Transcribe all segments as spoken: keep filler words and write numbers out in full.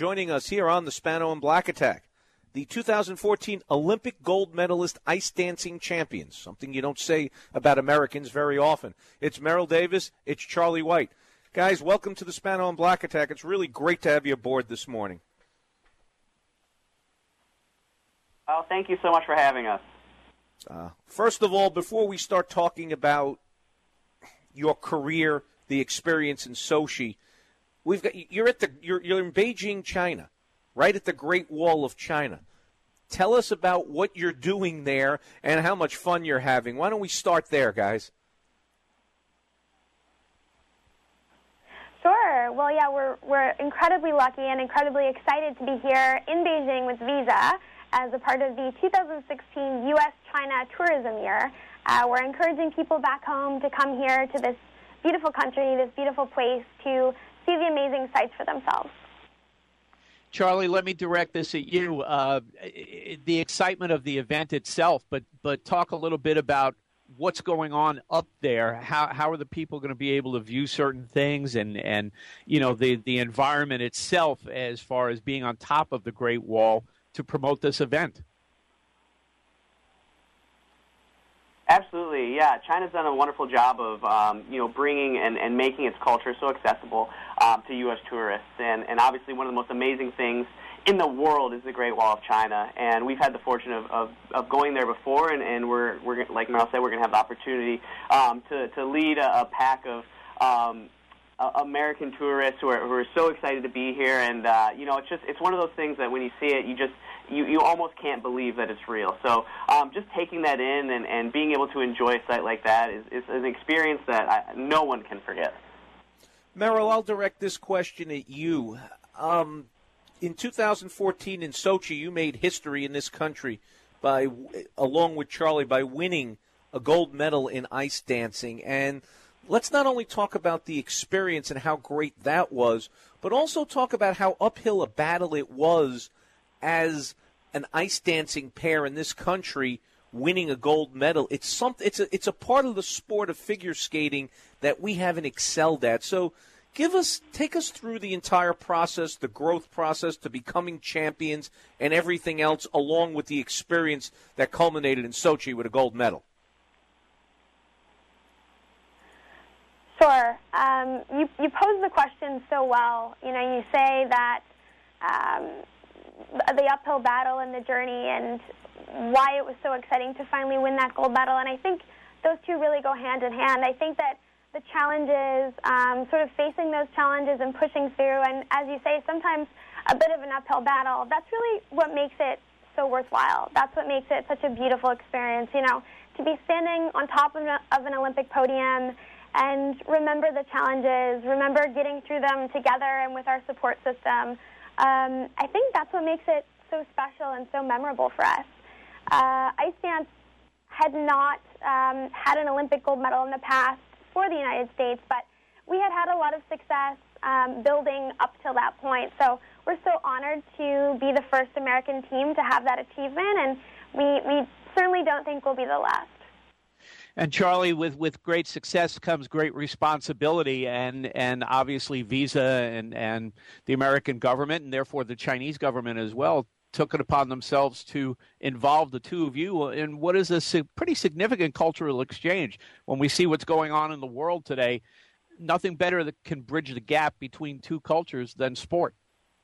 joining us here on the Spano and Black Attack. The two thousand fourteen Olympic gold medalist ice dancing champions, something you don't say about Americans very often. It's Merrill Davis. It's Charlie White. Guys, welcome to the Spano and Black Attack. It's really great to have you aboard this morning. Oh, thank you so much for having us. Uh, first of all, before we start talking about your career, the experience in Sochi, we've got you're at the you're you're in Beijing, China, right at the Great Wall of China. Tell us about what you're doing there and how much fun you're having. Why don't we start there, guys? Sure. Well, yeah, we're we're incredibly lucky and incredibly excited to be here in Beijing with Visa as a part of the two thousand sixteen U S China Tourism Year. Uh, we're encouraging people back home to come here to this beautiful country, this beautiful place, to see the amazing sights for themselves. Charlie, let me direct this at you. Uh, the excitement of the event itself, but but talk a little bit about what's going on up there. How how are the people going to be able to view certain things, and, and you know the, the environment itself as far as being on top of the Great Wall to promote this event? Absolutely, yeah. China's done a wonderful job of, um, you know, bringing and, and making its culture so accessible um, to U S tourists. And, and obviously one of the most amazing things in the world is the Great Wall of China. And we've had the fortune of, of, of going there before, and, and we're, we're, like Merrill said, we're going to have the opportunity um, to, to lead a, a pack of um, uh, American tourists who are, who are so excited to be here. And, uh, you know, it's just, it's one of those things that when you see it, you just, You, you almost can't believe that it's real. So um, just taking that in and, and being able to enjoy a site like that is, is an experience that I, no one can forget. Merrill, I'll direct this question at you. Um, in two thousand fourteen in Sochi, you made history in this country by, along with Charlie, by winning a gold medal in ice dancing. And let's not only talk about the experience and how great that was, but also talk about how uphill a battle it was as an ice dancing pair in this country winning a gold medal. It's something. It's a it's a part of the sport of figure skating that we haven't excelled at. So, give us take us through the entire process, the growth process to becoming champions, and everything else, along with the experience that culminated in Sochi with a gold medal. Sure. Um, you you pose the question so well. You know, you say that. Um, the uphill battle and the journey and why it was so exciting to finally win that gold medal. And I think those two really go hand in hand. I think that the challenges, um, sort of facing those challenges and pushing through, and as you say, sometimes a bit of an uphill battle, that's really what makes it so worthwhile. That's what makes it such a beautiful experience. You know, to be standing on top of an, of an Olympic podium and remember the challenges, remember getting through them together and with our support system. Um, I think that's what makes it so special and so memorable for us. Uh, ice dance had not um, had an Olympic gold medal in the past for the United States, but we had had a lot of success um, building up till that point. So we're so honored to be the first American team to have that achievement, and we, we certainly don't think we'll be the last. And Charlie, with, with great success comes great responsibility, and, and obviously Visa and, and the American government, and therefore the Chinese government as well, took it upon themselves to involve the two of you in what is a pretty significant cultural exchange. When we see what's going on in the world today, nothing better that can bridge the gap between two cultures than sport.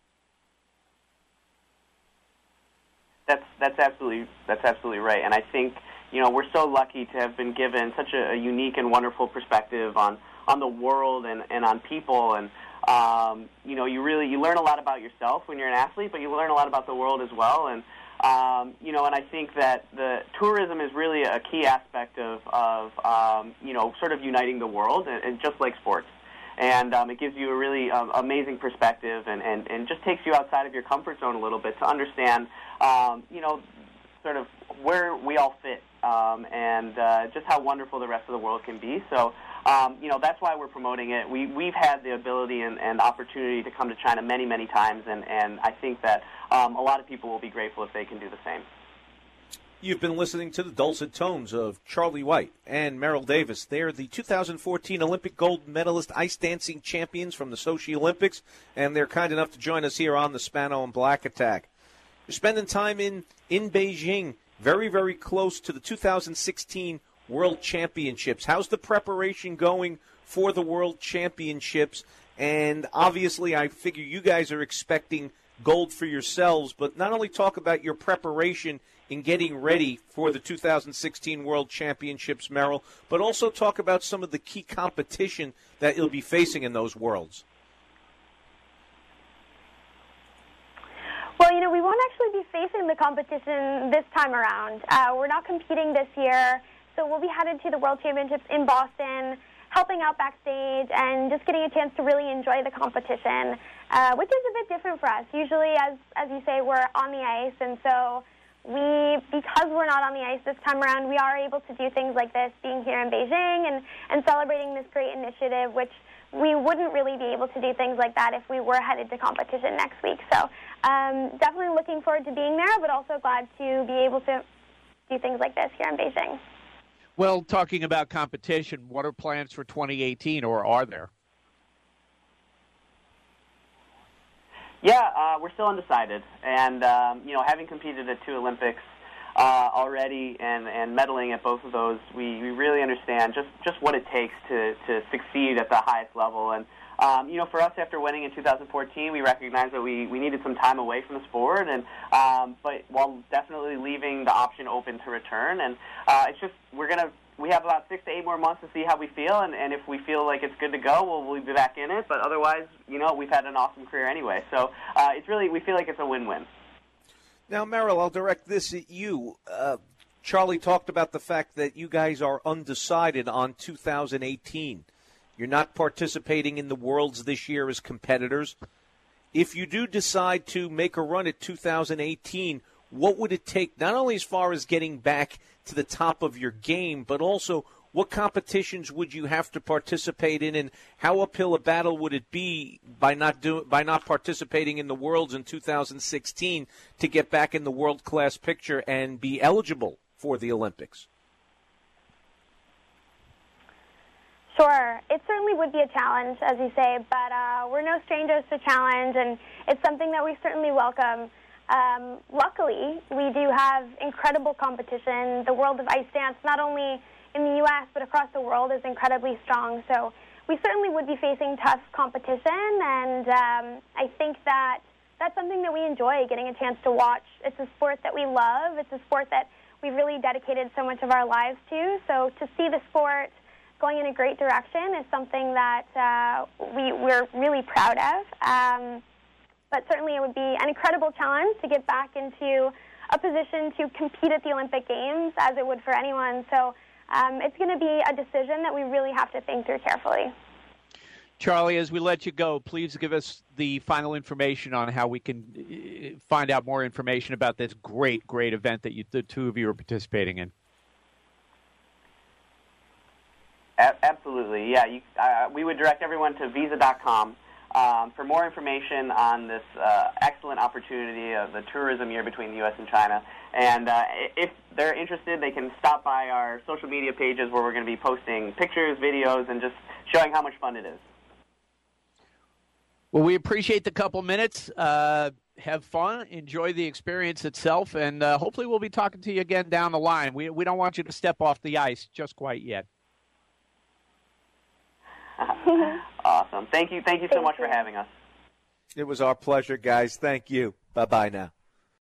That's that's absolutely that's absolutely right, and I think. You know, we're so lucky to have been given such a, a unique and wonderful perspective on, on the world and, and on people. And, um, you know, you really you learn a lot about yourself when you're an athlete, but you learn a lot about the world as well. And, um, you know, and I think that the tourism is really a key aspect of, of um, you know, sort of uniting the world, and, and just like sports. And um, it gives you a really um, amazing perspective and, and, and just takes you outside of your comfort zone a little bit to understand, um, you know, sort of where we all fit um, and uh, just how wonderful the rest of the world can be. So, um, you know, that's why we're promoting it. We, we've had the ability and, and opportunity to come to China many, many times, and, and I think that um, a lot of people will be grateful if they can do the same. You've been listening to the dulcet tones of Charlie White and Merrill Davis. They're the two thousand fourteen Olympic gold medalist ice dancing champions from the Sochi Olympics, and they're kind enough to join us here on the Spano and Black Attack. You're spending time in, in Beijing, very, very close to the two thousand sixteen World Championships. How's the preparation going for the World Championships? And obviously, I figure you guys are expecting gold for yourselves, but not only talk about your preparation in getting ready for the two thousand sixteen World Championships, Merrill, but also talk about some of the key competition that you'll be facing in those Worlds. Well, you know, we won't actually be facing the competition this time around. Uh, we're not competing this year, so we'll be headed to the World Championships in Boston, helping out backstage and just getting a chance to really enjoy the competition, uh, which is a bit different for us. Usually, as as you say, we're on the ice, and so we, because we're not on the ice this time around, we are able to do things like this, being here in Beijing and, and celebrating this great initiative, which we wouldn't really be able to do things like that if we were headed to competition next week. So um, definitely looking forward to being there, but also glad to be able to do things like this here in Beijing. Well, talking about competition, what are plans for twenty eighteen, or are there? Yeah, uh, we're still undecided. And, um, you know, having competed at two Olympics uh, already and, and medaling at both of those, we, we really understand just, just what it takes to, to succeed at the highest level. And, um, you know, for us, after winning in two thousand fourteen, we recognized that we, we needed some time away from the sport, and um, but while definitely leaving the option open to return. And uh, it's just, we're going to, we have about six to eight more months to see how we feel, and, and if we feel like it's good to go, we'll, we'll be back in it. But otherwise, you know, we've had an awesome career anyway. So uh, it's really, we feel like it's a win-win. Now, Merrill, I'll direct this at you. Uh, Charlie talked about the fact that you guys are undecided on two thousand eighteen. You're not participating in the Worlds this year as competitors. If you do decide to make a run at two thousand eighteen, what would it take, not only as far as getting back to the top of your game, but also what competitions would you have to participate in, and how uphill a battle would it be by not do, by not participating in the Worlds in two thousand sixteen to get back in the world-class picture and be eligible for the Olympics? Sure. It certainly would be a challenge, as you say, but uh, we're no strangers to challenge, and it's something that we certainly welcome. Um, luckily, we do have incredible competition. The world of ice dance, not only in the U S but across the world, is incredibly strong. So we certainly would be facing tough competition, and um, I think that that's something that we enjoy, getting a chance to watch. It's a sport that we love. It's a sport that we've really dedicated so much of our lives to. So to see the sport going in a great direction is something that uh, we, we're really proud of. Um, but certainly it would be an incredible challenge to get back into a position to compete at the Olympic Games, as it would for anyone. So um, it's going to be a decision that we really have to think through carefully. Charlie, as we let you go, please give us the final information on how we can find out more information about this great, great event that you, the two of you are participating in. Absolutely, yeah. You, uh, we would direct everyone to visa dot com um, for more information on this uh, excellent opportunity of the tourism year between the U S and China. And uh, if they're interested, they can stop by our social media pages where we're going to be posting pictures, videos, and just showing how much fun it is. Well, we appreciate the couple minutes. Uh, have fun, enjoy the experience itself, and uh, hopefully we'll be talking to you again down the line. We we don't want you to step off the ice just quite yet. Awesome. Thank you. Thank you so Thank much you. for having us. It was our pleasure, guys. Thank you. Bye-bye now.